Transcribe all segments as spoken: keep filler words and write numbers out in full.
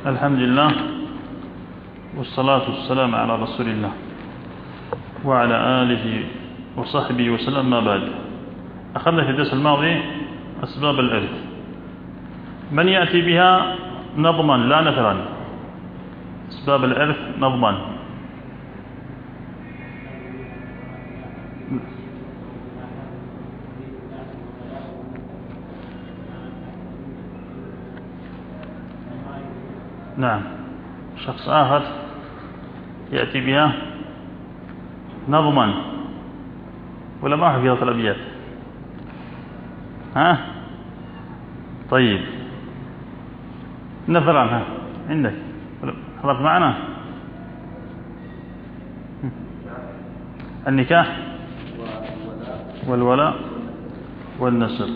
الحمد لله والصلاة والسلام على رسول الله وعلى آله وصحبه وسلم. ما بعد، أخذنا في الدرس الماضي أسباب الإرث، من يأتي بها نظما لا نثرا. أسباب الإرث نظما. نعم، شخص آخر يأتي بها نظما، ولا ما أحب فيها طلبيات؟ ها طيب، نثرا. ها عندك حضرت معنا النكاح والولاء والنسب.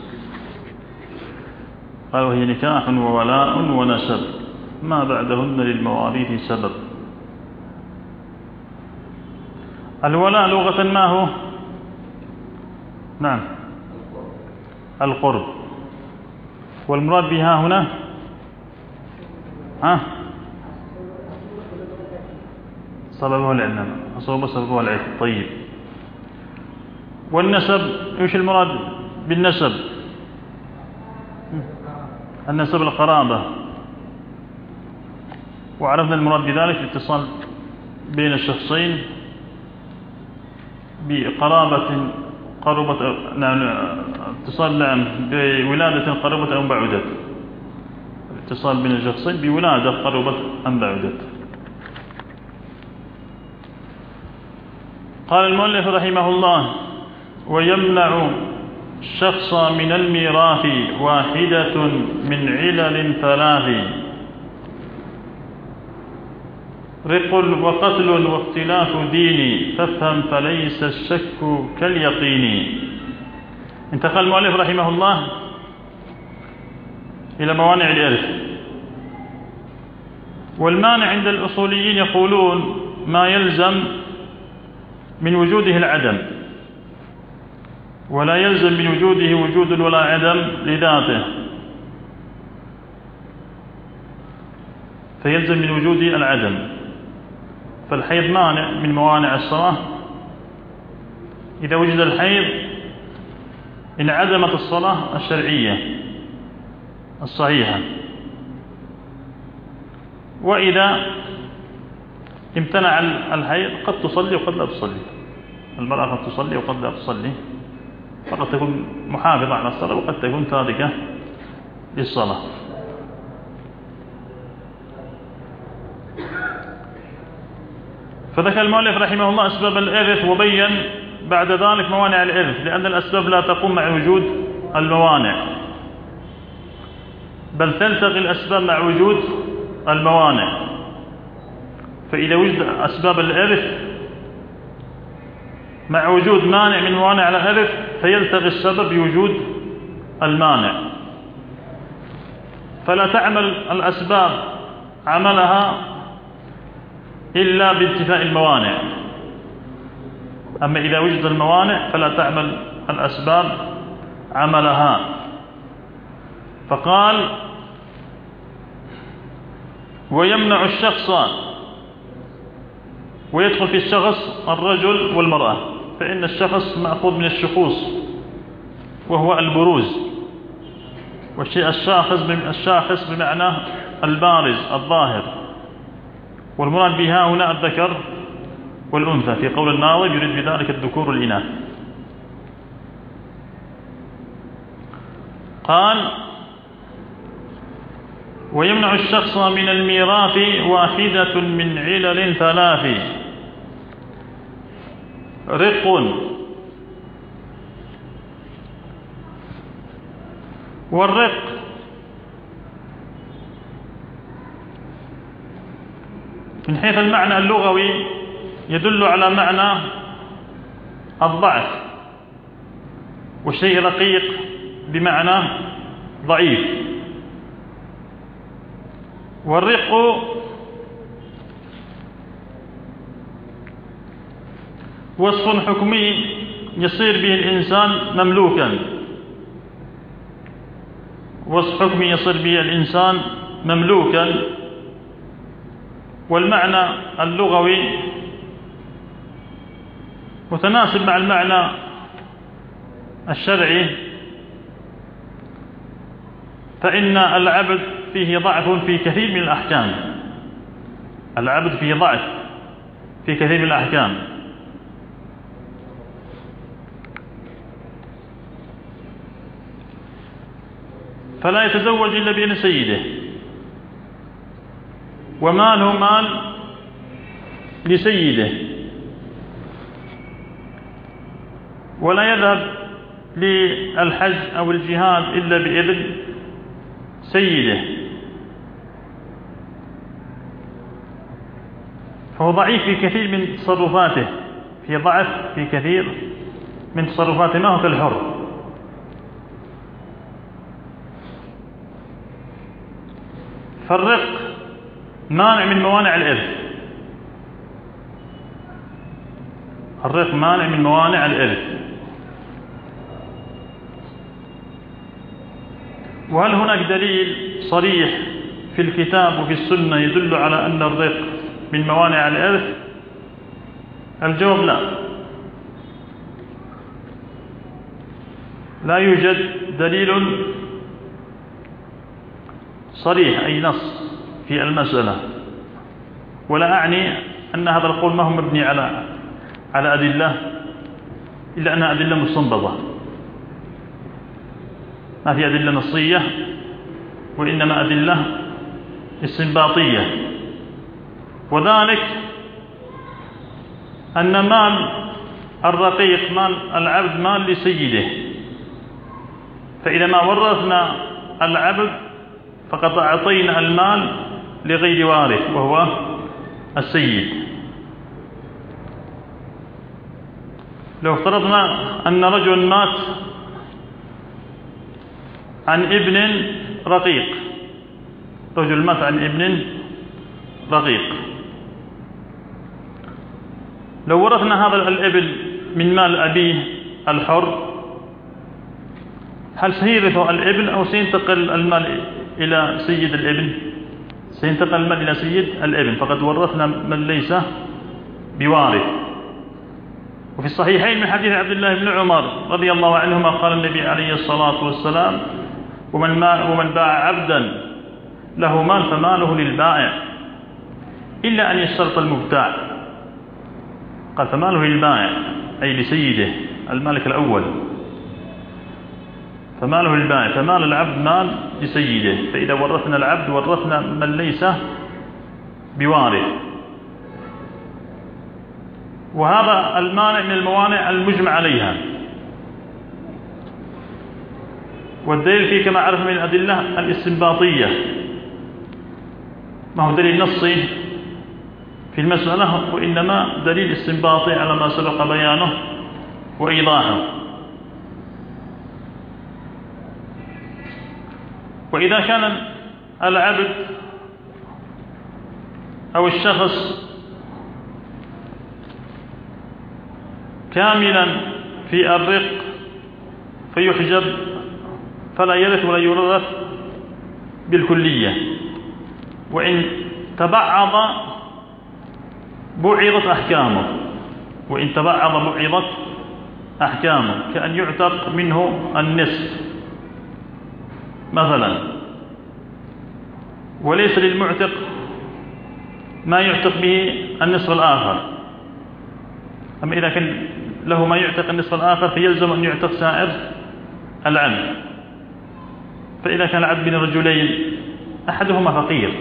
قال وهي نكاح وولاء ونسب ما بعدهن للمواريث سبب. الولاء لغة ما هو؟ نعم القرب، والمراد بها هنا ها سببه العلم، أصوب سببه العلم. طيب، والنسب ايش المراد بالنسب؟ النسب القرابة، وعرفنا المراد بذلك الاتصال بين الشخصين بقرابة قربت، نعم اتصال نعم بولادة قربت أو بعدت، اتصال بين الشخصين بولادة قربت أم بعدت. قال المؤلف رحمه الله: ويمنع الشخص من الميراث واحدة من علل ثلاث: رق وقتل واختلاف دين، فافهم فليس الشك كاليقين. انتقل المؤلف رحمه الله إلى موانع الإرث. والمانع عند الأصوليين يقولون ما يلزم من وجوده العدم، ولا يلزم من وجوده وجود ولا عدم لذاته، فيلزم من وجوده العدم. فالحيض مانع من موانع الصلاة، إذا وجد الحيض انعدمت الصلاة الشرعية الصحيحة، وإذا امتنع الحيض قد تصلي وقد لا تصلي. المرأة قد تصلي وقد لا تصلي، فقد تكون محافظة على الصلاة وقد تكون تاركة للصلاة. فذكر المؤلف رحمه الله أسباب الإرث، وبين بعد ذلك موانع الإرث، لأن الأسباب لا تقوم مع وجود الموانع، بل تلتقي الأسباب مع وجود الموانع. فإذا وجد أسباب الإرث مع وجود مانع من موانع الإرث فيلتقي السبب بوجود المانع، فلا تعمل الأسباب عملها إلا بانتفاء الموانع. أما إذا وجد الموانع فلا تعمل الأسباب عملها. فقال: ويمنع الشخص، ويدخل في الشخص الرجل والمرأة، فإن الشخص مأخوذ من الشخوص وهو البروز، والشيء الشاخص الشاخص بمعنى البارز الظاهر، والمراد بها هنا الذكر والأنثى، في قول الناظم يريد بذلك الذكور والإناث. قال: ويمنع الشخص من الميراث واحدة من علل ثلاث: رق، والرق من حيث المعنى اللغوي يدل على معنى الضعف، والشيء رقيق بمعنى ضعيف. والرق وصف حكمي يصير به الإنسان مملوكا، وصف حكمي يصير به الإنسان مملوكا والمعنى اللغوي متناسب مع المعنى الشرعي، فإن العبد فيه ضعف في كثير من الأحكام، العبد فيه ضعف في كثير من الأحكام، فلا يتزوج إلا بإذن سيده، وماله مال لسيده، ولا يذهب للحج أو الجهاد إلا بإذن سيده، فهو ضعيف في كثير من تصرفاته، في ضعف في كثير من تصرفاته، ما هو كالحر. فالرق مانع من موانع الإرث، الرق مانع من موانع الإرث. وهل هناك دليل صريح في الكتاب وفي السنة يدل على أن الرق من موانع الإرث؟ الجواب لا، لا يوجد دليل صريح أي نص في المسألة، ولا أعني أن هذا القول ما هو مبني على على أدلة، إلا أنها أدلة مستنبطة، ما في أدلة نصية، وإنما أدلة استنباطية. وذلك أن مال الرقيق مال العبد مال لسيده، فإذا ما ورثنا العبد فقد أعطينا المال لغير وارث وهو السيد. لو افترضنا أن رجل مات عن ابن رقيق، رجل مات عن ابن رقيق، لو ورثنا هذا الابن من مال أبيه الحر، هل سيرثه الابن أو سينتقل المال إلى سيد الابن؟ سينتقل المال إلى سيد الابن، فقد ورثنا من ليس بوارث. وفي الصحيحين من حديث عبد الله بن عمر رضي الله عنهما قال النبي عليه الصلاة والسلام: ومن, ومن باع عبدا له مال فماله للبائع إلا أن يشترط المبتاع. قال فماله للبائع أي لسيده المالك الأول، فماله للبائع، فمال العبد مال لسيده، فإذا ورثنا العبد ورثنا من ليس بوارث. وهذا المانع من الموانع المجمع عليها، والدليل فيه كما عرف من الأدلة الاستنباطية، ما هو دليل نصي في المسألة، وإنما دليل استنباطي على ما سبق بيانه وإيضاحه. وإذا كان العبد أو الشخص كاملا في الرق فيحجب فلا يرث ولا يورث بالكلية، وإن تبعض بعضت أحكامه، وإن تبعض بعضت أحكامه، كأن يعتق منه النصف مثلا، وليس للمعتق ما يعتق به النصف الآخر. أما إذا كان له ما يعتق النصف الآخر فيلزم أن يعتق سائر العبد. فإذا كان العبد بين رجلين أحدهما فقير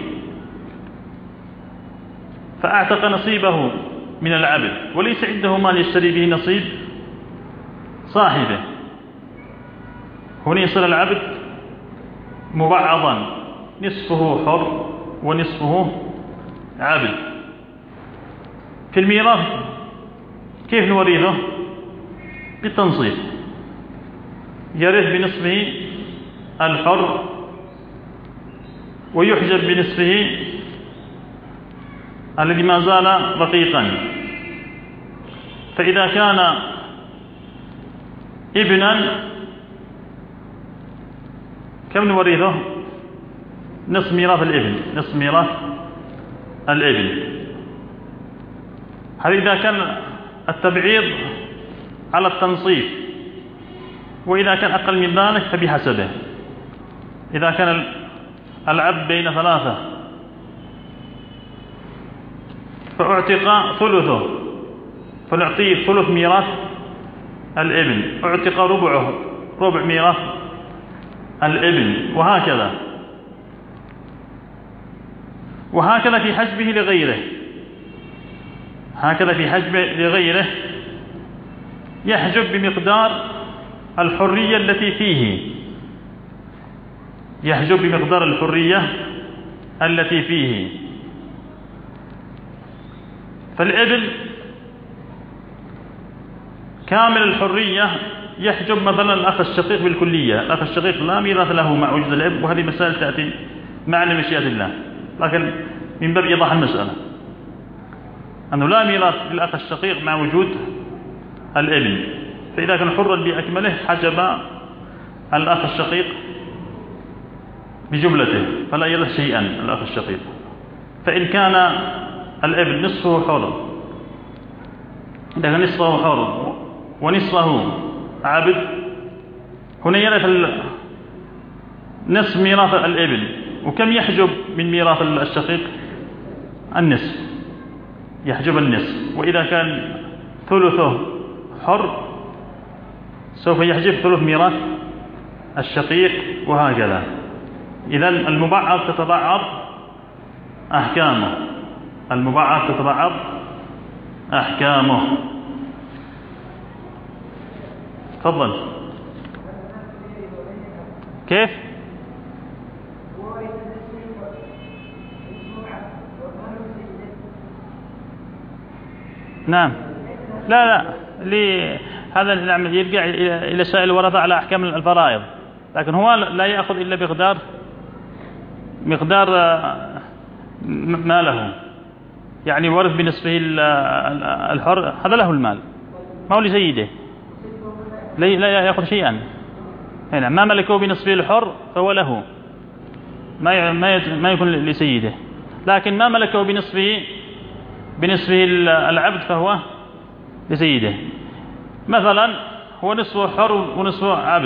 فأعتق نصيبه من العبد وليس عنده مال يشتري به نصيب صاحبه، هنا يصير العبد مبعضا، نصفه حر ونصفه عبد. في الميراث كيف نورثه؟ بالتنصيب، يرث بنصفه الحر ويحجب بنصفه الذي ما زال رقيقا. فإذا كان ابنا كم نورثه؟ نصف ميراث الابن، نصف ميراث الإبل. هذا إذا كان التبعيض على التنصيف، وإذا كان أقل من ذلك فبحسبه. إذا كان العبد بين ثلاثة فأعتق ثلثه فنعطيه ثلث ميراث الابن، أعتق ربعه ربع ميراث الابن، وهكذا وهكذا في حجبه لغيره. هكذا في حجبه لغيره يحجب بمقدار الحرية التي فيه، يحجب بمقدار الحرية التي فيه. فالابن كامل الحرية يحجب مثلا الأخ الشقيق بالكلية. الأخ الشقيق لا ميراث له مع وجود الاب، وهذه مسائل تأتي معنا مشيئة الله، لكن من باب إيضاح المسألة أنه لا ميراث للأخ الشقيق مع وجود الابن. فإذا كان حرا بأكمله حجب الأخ الشقيق بجملته فلا يرث شيئا الأخ الشقيق. فإن كان الابن نصفه حر، إذا كان نصفه حر ونصفه عبد، هنا يرث نصف ميراث الابن. وكم يحجب من ميراث الشقيق؟ النصف، يحجب النصف. وإذا كان ثلثه حر سوف يحجب ثلث ميراث الشقيق، وهكذا. إذن المبعض تتبعض أحكامه، المبعض تتبعض أحكامه. تفضل. كيف؟ نعم. لا لا لي هذا يرجع إلى سائل الورثة على أحكام الفرائض، لكن هو لا يأخذ إلا بقدار مقدار ما له، يعني ورث بنصفه الحر، هذا له المال، ما هو لسيده، لا يأخذ شيئا. هنا ما ملكه بنصفه الحر فهو له، ما ما يكون لسيده. لكن ما ملكه بنصفه بنصفه العبد فهو لسيده. مثلا هو نصفه حر ونصفه عبد،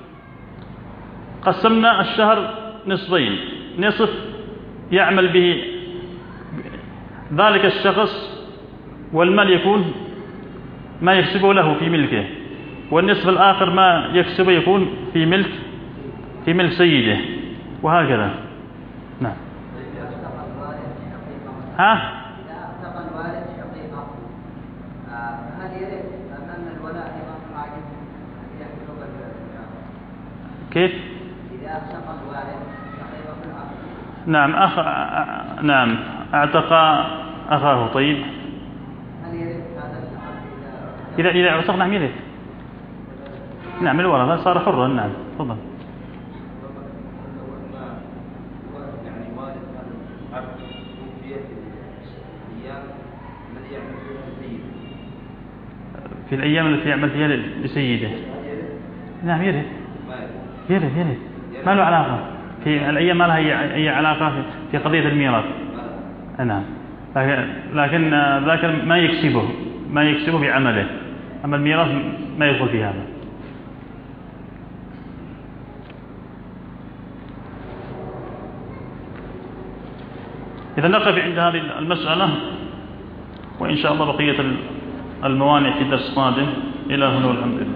قسمنا الشهر نصفين، نصف يعمل به ذلك الشخص والمال يكون ما يكسبه له في ملكه، والنصف الآخر ما يكسبه يكون في ملك في ملك سيده، وهكذا. نعم. ها؟ كيف؟ نعم أخ نعم اعتق أخاه. طيب إذا إذا اعتق نعم يرث. نعم الورثة صار حرا. نعم تفضل. في الأيام التي يعمل فيها لسيده نعم يرث يرث يرث ما له علاقة في الأيام، ما لها أي علاقة في قضية الميراث. نعم. لكن ذاك ما يكسبه ما يكسبه بعمله، أما الميراث ما يدخل في هذا. إذا نقف عند هذه المسألة، وإن شاء الله بقية الموانع في درس قادم. إلى هنا والحمد لله.